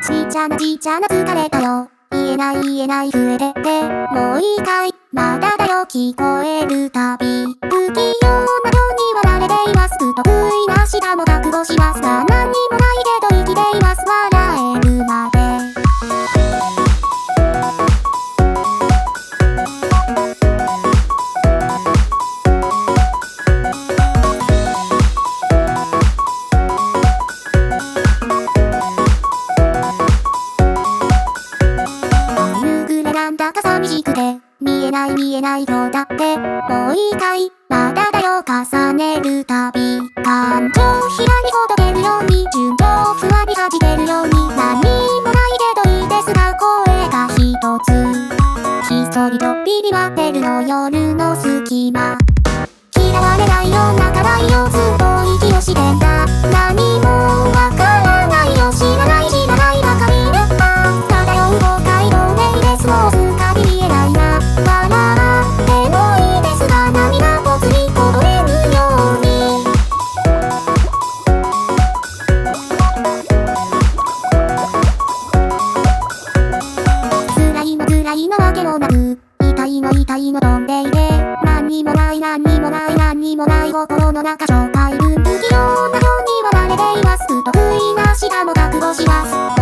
ちっちゃなちっちゃな疲れたよ。言えない言えない増えてて、もう一回、まだだよ聞こえるたび。不器用なようには慣れています。不得意な舌も覚悟しますが、何にもないけど生きています。笑えるまで。なんだか寂しくて見えない見えないようだって、もう一回まだだよ重ねるたび。感情ひらにほどけるように、純情ふわり弾けるように、何もないけどいいですが声が一つ。ひっそりとビビ待ってるの夜の隙間。嫌われないよ泣かないよずっと息をしてんだ。何もわからないよ知らない知らないばかりで漂う後悔のメイです。もうすっかり見えないな。笑ってもいいですが涙ぽつりこぼれるように。辛いの辛いのわけもなく、痛いの痛いの飛んでいて、何にもない何にもない何にもない心の中紹介文不器用なようには慣れています。不得意な舌も覚悟します。